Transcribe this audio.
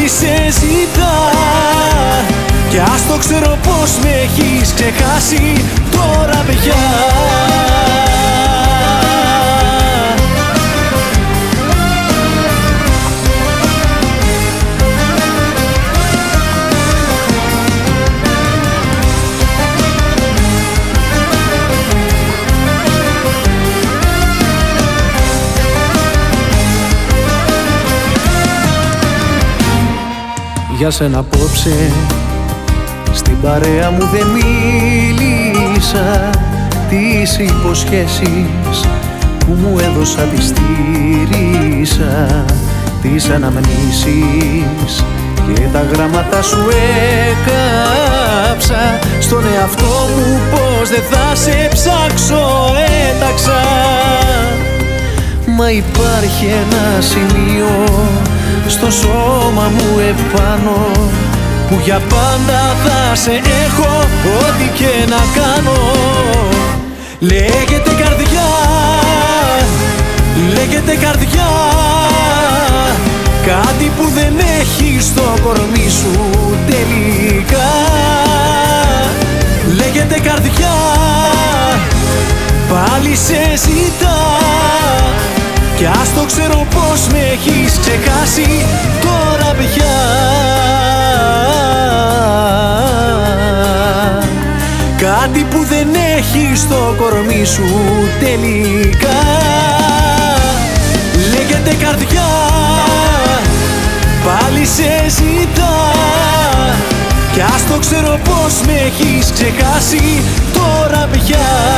πάλι σε ζητά. Κι ας το ξέρω πως με έχεις ξεχάσει τώρα πια. Για σένα απόψε στην παρέα μου δεν μίλησα. Τις υποσχέσεις που μου έδωσα τις στήρισα. Τις αναμνήσεις και τα γράμματα σου έκαψα. Στον εαυτό μου πως δεν θα σε ψάξω έταξα. Μα υπάρχει ένα σημείο στο σώμα μου επάνω που για πάντα θα σε έχω ό,τι και να κάνω. Λέγεται καρδιά, λέγεται καρδιά, κάτι που δεν έχει στο κορμί σου τελικά. Λέγεται καρδιά, πάλι σε ζητά. Κι ας το ξέρω πως με έχεις ξεχάσει τώρα πια. Κάτι που δεν έχει στο κορμί σου τελικά. Λέγεται καρδιά, πάλι σε ζητά. Κι ας το ξέρω πως με έχεις ξεχάσει τώρα πια.